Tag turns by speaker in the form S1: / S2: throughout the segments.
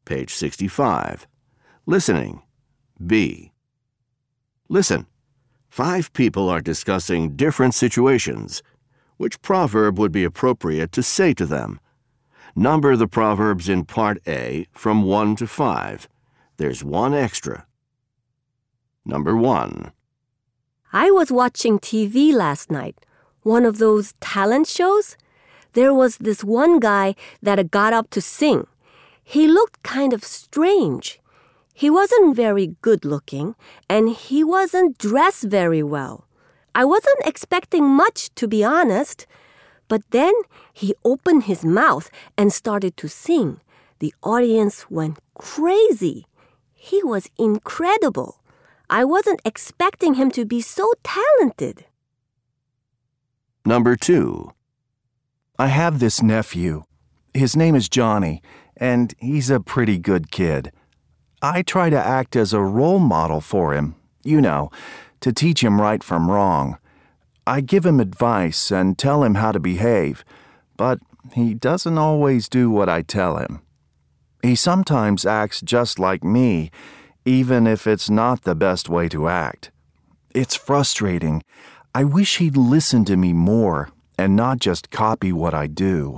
S1: Page 65. Listening. B. Listen. 5 people are discussing different situations. Which proverb would be appropriate to say to them? Number the proverbs in Part A from 1 to 5. There's one extra. Number 1.
S2: I was watching TV last night. One of those talent shows. There was this one guy that got up to sing. He looked kind of strange. He wasn't very good looking, and he wasn't dressed very well. I wasn't expecting much, to be honest. But then he opened his mouth and started to sing. The audience went crazy. He was incredible. I wasn't expecting him to be so talented.
S1: Number 2.
S3: I have this nephew. His name is Johnny, and he's a pretty good kid. I try to act as a role model for him, to teach him right from wrong. I give him advice and tell him how to behave, but he doesn't always do what I tell him. He sometimes acts just like me, even if it's not the best way to act. It's frustrating. I wish he'd listen to me more and not just copy what I do.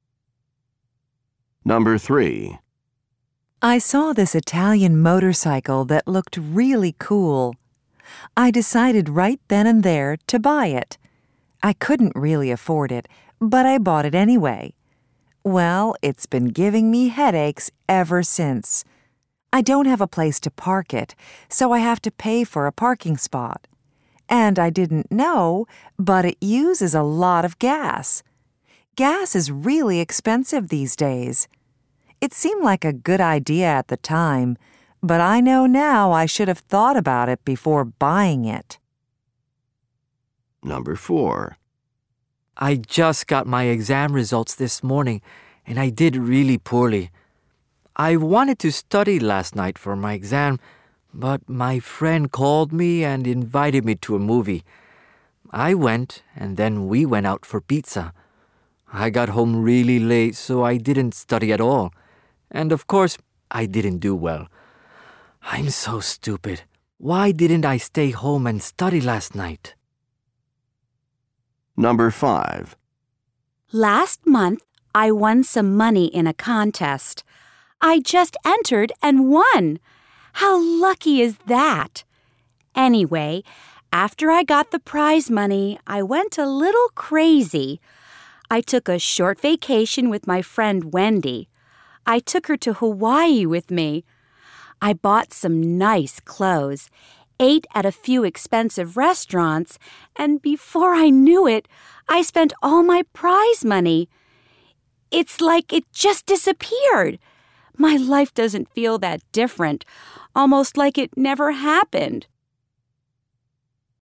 S1: Number 3.
S4: I saw this Italian motorcycle that looked really cool. I decided right then and there to buy it. I couldn't really afford it, but I bought it anyway. Well, it's been giving me headaches ever since. I don't have a place to park it, so I have to pay for a parking spot. And I didn't know, but it uses a lot of gas. Gas is really expensive these days. It seemed like a good idea at the time, but I know now I should have thought about it before buying it.
S1: Number 4.
S5: I just got my exam results this morning, and I did really poorly. I wanted to study last night for my exam, but my friend called me and invited me to a movie. I went, and then we went out for pizza. I got home really late, so I didn't study at all. And of course, I didn't do well. I'm so stupid. Why didn't I stay home and study last night?
S1: Number 5.
S6: Last month, I won some money in a contest. I just entered and won. How lucky is that? Anyway, after I got the prize money, I went a little crazy. I took a short vacation with my friend Wendy. I took her to Hawaii with me. I bought some nice clothes, ate at a few expensive restaurants, and before I knew it, I spent all my prize money. It's like it just disappeared. My life doesn't feel that different, almost like it never happened.